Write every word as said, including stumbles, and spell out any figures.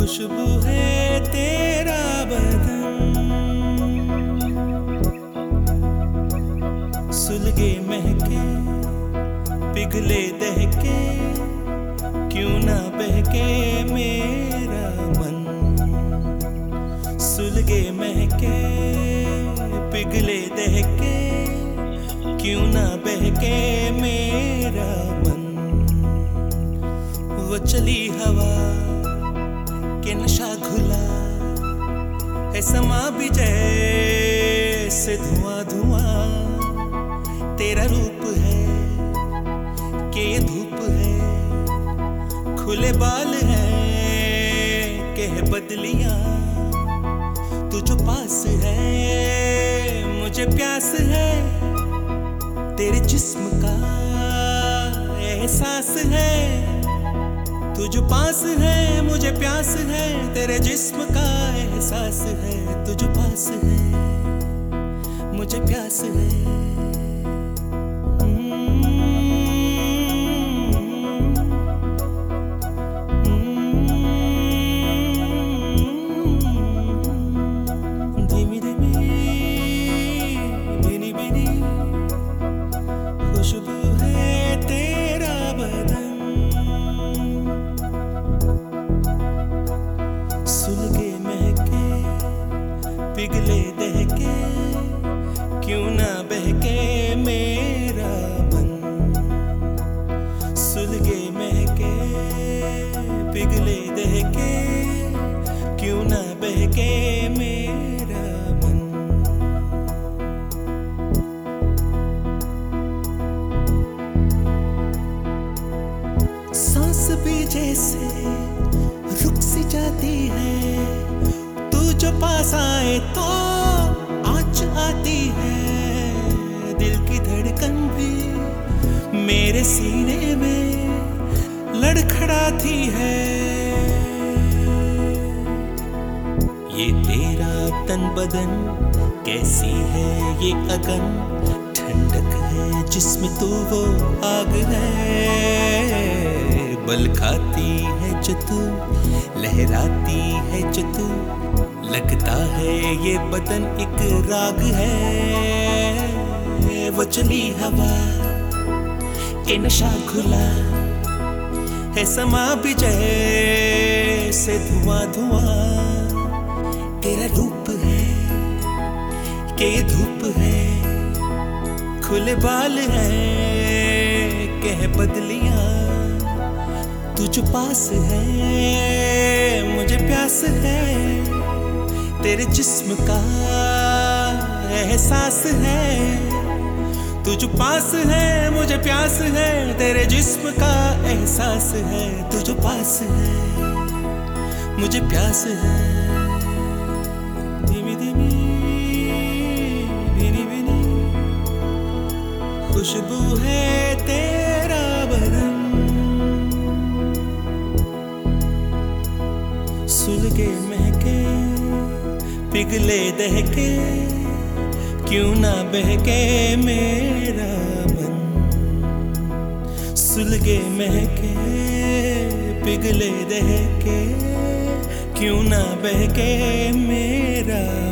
खुशबू है तेरा बदन, सुलगे महके पिघले दहके, क्यों ना बहके मेरा मन। सुलगे महके पिघले दहके, क्यों ना बहके मेरा मन। वो चली हवा के नशा घुला है, समा भी जैसे धुआं धुआं। तेरा रूप है कि ये धूप है, खुले बाल हैं कि है बदलियां। तू जो पास है मुझे प्यास है, तेरे जिस्म का एहसास है। तू जो पास है मुझे प्यास है, तेरे जिस्म का एहसास है। तू जो पास है मुझे प्यास है। धीमी धीमी भीनी भीनी खुशबू है तेरा बदन, सुलगे महके पिघले दहके, क्यों ना बहके मेरा मन। सुलगे महके पिघले दहके, क्यों ना बहके मेरा मन। सांस भी जैसे रुक सी जाती है, तू जो पास आए तो आँच आती है। दिल की धड़कन भी मेरे सीने में लड़खड़ाती है। ये तेरा तन बदन कैसी है ये अगन, ठंडक है जिसमें तू वो आग है। बल खाती है जो तू, लहराती है जो तू, लगता है ये बदन एक राग है। वो चली हवा के नशा घुला है, समा भी जैसे धुआं धुआं। तेरा रूप है कि ये धूप है, खुले बाल हैं कि है बदलियां। तू जो पास है मुझे प्यास है, तेरे जिस्म का एहसास है। तू जो पास है मुझे प्यास है, तेरे जिस्म का एहसास है। तू जो पास है मुझे प्यास है। धीमी धीमी भीनी भीनी खुशबू है तेरा बदन, सुलगे महके पिघले दहके, क्यों ना बहके मेरा मन। सुलगे महके पिघले दहके, क्यों ना बहके मेरा